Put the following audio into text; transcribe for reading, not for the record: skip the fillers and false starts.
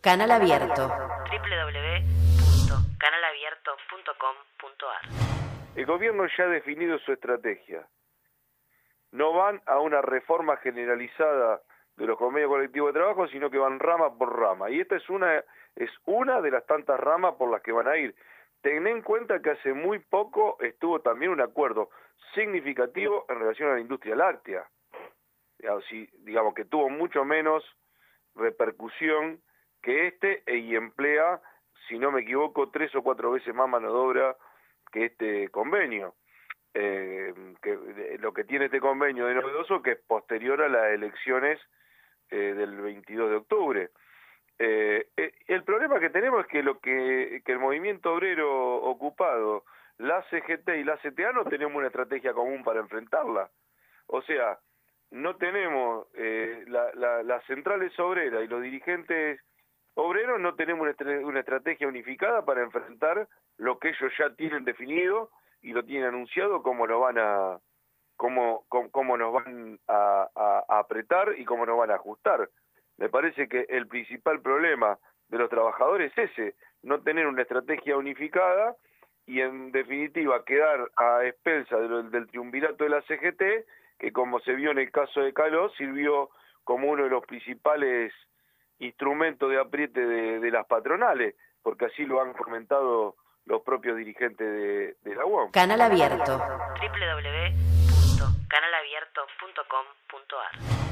Canal Abierto. www.canalabierto.com.ar. El gobierno ya ha definido su estrategia. No van a una reforma generalizada de los convenios colectivos de trabajo, sino que van rama por rama. Y esta es una de las tantas ramas por las que van a ir. Ten en cuenta que hace muy poco estuvo también un acuerdo significativo en relación a la industria láctea. Digamos que tuvo mucho menos repercusión que y emplea, si no me equivoco, 3 o 4 veces más mano de obra que este convenio. Lo que tiene este convenio de novedoso que es posterior a las elecciones del 22 de octubre. El problema que tenemos es que el movimiento obrero ocupado, la CGT y la CTA no tenemos una estrategia común para enfrentarla. O sea, no tenemos las centrales obreras y los dirigentes obreros no tenemos una estrategia unificada para enfrentar lo que ellos ya tienen definido y lo tienen anunciado cómo nos van a apretar y cómo nos van a ajustar. Me parece que el principal problema de los trabajadores es ese, no tener una estrategia unificada y en definitiva quedar a expensa del triunvirato de la CGT, que como se vio en el caso de Caló, sirvió como uno de los principales instrumentos de apriete de las patronales, porque así lo han comentado los propios dirigentes de la UAM. Canal Abierto. www.canalabierto.com.ar.